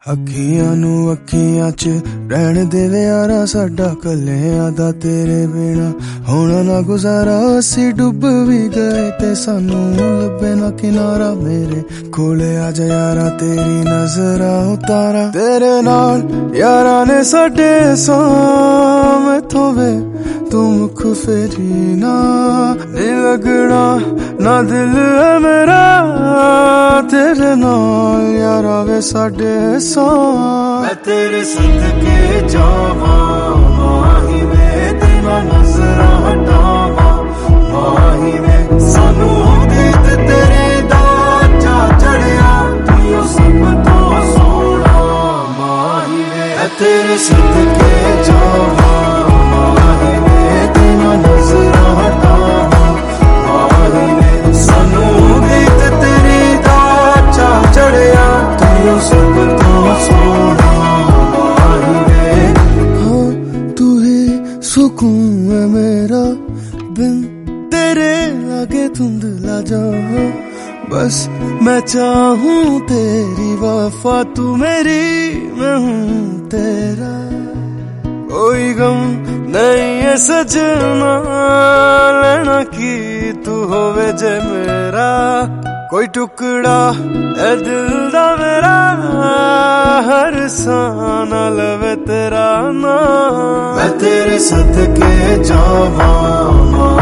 ਅੱਖੀਆਂ ਨੂੰ ਅੱਖੀਆਂ 'ਚ ਰਹਿਣ ਦੇ ਯਾਰਾ ਸਾਡਾ ਕੱਲਿਆਂ ਦਾ ਤੇਰੇ ਬਿਨਾ ਹੋਣਾ ਨਾ ਗੁਜ਼ਾਰਾ। ਅਸੀਂ ਡੁੱਬ ਵੀ ਗਏ ਤੇ ਸਾਨੂੰ ਲੱਭੇ ਨਾ ਕਿਨਾਰਾ। ਮੇਰੇ ਕੋਲੇ ਆ ਜਾ ਯਾਰਾ ਤੇਰੀ ਨਜ਼ਰਾਂ ਉਤਾਰਾ। ਤੇਰੇ ਨਾਲ ਯਾਰਾਂ ਨੇ ਸਾਡੇ ਸਾਹਮਣੇ ਵੇ ਤੂੰ ਮੁਖ फेरी ना नहीं लगना ना दिल है मेरा तेरे नाल यारा वे साडे सां। मैं तेरे सदके जावा माही वे तेरा नजरा हटावा माही वे सानू उम्मीद तेरे दा चा चढ़िया तू सब तो सोना माही वे। मैं तेरे सदके जावा सुकून है मेरा बिन तेरे आगे धुंधला जाऊं। बस मैं चाहूं तेरी वफा तू मेरी मैं हूं तेरा। कोई गम नहीं है सजना लेना की तू होवे जे मेरा। कोई टुकड़ा है दिल दा मेरा हर साना लवे तेरा नाम। मैं तेरे सदके जावा।